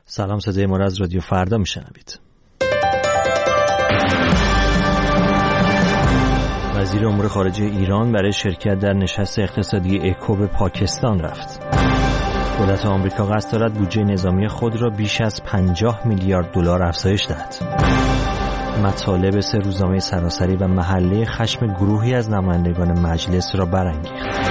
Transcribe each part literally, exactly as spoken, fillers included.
سلام، صدای ما را از رادیو فردا میشنوید. وزیر امور خارجه ایران برای شرکت در نشست اقتصادی اکو به پاکستان رفت. دولت آمریکا قصد دارد بودجه نظامی خود را بیش از پنجاه میلیارد دلار افزایش دهد. مطالب سه روزنامه سراسری و محله خشم گروهی از نمایندگان مجلس را برانگیخت.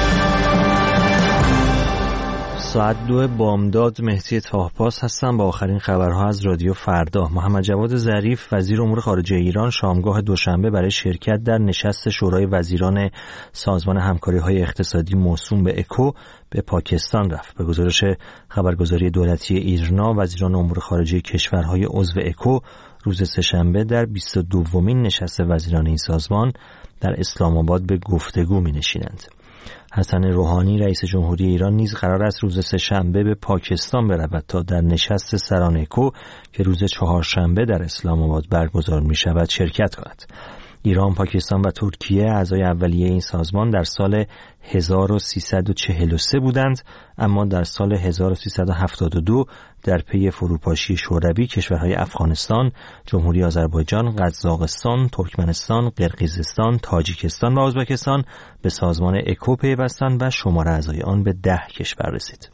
ساعت دو بامداد مهدی تاهپاس هستم با آخرین خبرها از رادیو فردا. محمد جواد ظریف وزیر امور خارجه ایران شامگاه دوشنبه برای شرکت در نشست شورای وزیران سازمان همکاری‌های اقتصادی موسوم به اکو به پاکستان رفت. به گزارش خبرگزاری دولتی ایرنا، وزیران امور خارجه کشورهای عضو اکو روز سه‌شنبه در بیست و دومین نشست وزیران این سازمان در اسلام آباد به گفتگو می‌نشینند. حسن روحانی رئیس جمهوری ایران نیز قرار است روز سه‌شنبه به پاکستان برود تا در نشست سران اکو که روز چهارشنبه در اسلام آباد برگزار می شود شرکت کند. ایران، پاکستان و ترکیه اعضای اولیه این سازمان در سال هزار و سیصد و چهل و سه بودند، اما در سال هزار و سیصد و هفتاد و دو در پی فروپاشی شوروی کشورهای افغانستان، جمهوری آذربایجان، قزاقستان، ترکمنستان، قرقیزستان، تاجیکستان و ازبکستان به سازمان اکو پیوستند و شمار اعضای آن به ده کشور رسید.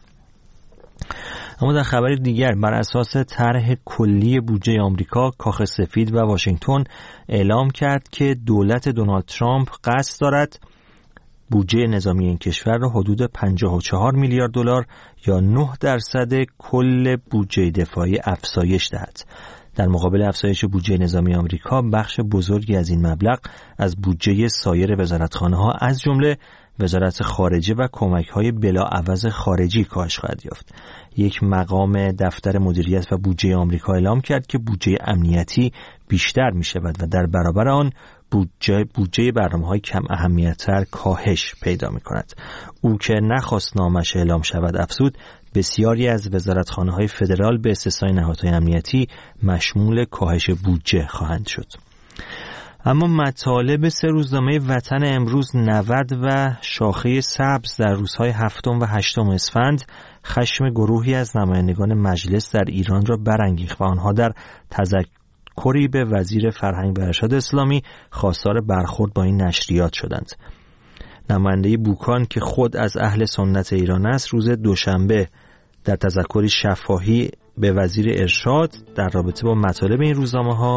اما در خبر دیگر، بر اساس طرح کلی بودجه آمریکا، کاخ سفید و واشنگتن اعلام کرد که دولت دونالد ترامپ قصد دارد بودجه نظامی این کشور را حدود پنجاه و چهار میلیارد دلار یا نه درصد کل بودجه دفاعی افزایش دهد. در مقابل افزایش بودجه نظامی آمریکا، بخش بزرگی از این مبلغ از بودجه سایر وزارتخانه‌ها از جمله وزارت خارجه و کمک‌های بلاعوض خارجی کاهش خواهد یافت. یک مقام دفتر مدیریت و بودجه آمریکا اعلام کرد که بودجه امنیتی بیشتر می‌شود و در برابر آن بودجه بودجه برنامه‌های کم اهمیت‌تر کاهش پیدا می‌کند. او که نخواست نامش اعلام شود افزود بسیاری از وزارتخانه‌های فدرال به استثنای نهادهای امنیتی مشمول کاهش بودجه خواهند شد. اما مطالب سه روزنامه وطن امروز، نود و شاخه سبز در روزهای هفتم و هشتم اسفند خشم گروهی از نمایندگان مجلس در ایران را برانگیخت و آنها در تذکری به وزیر فرهنگ و ارشاد اسلامی خواستار برخورد با این نشریات شدند. نماینده بوکان که خود از اهل سنت ایران است، روز دوشنبه در تذکری شفاهی به وزیر ارشاد در رابطه با مطالب این روزنامه‌ها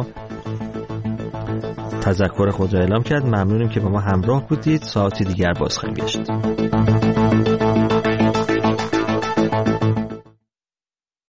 تذکر خود را اعلام کرد. ممنونیم که با ما همراه بودید. ساعتی دیگر باز خواهیم گشت.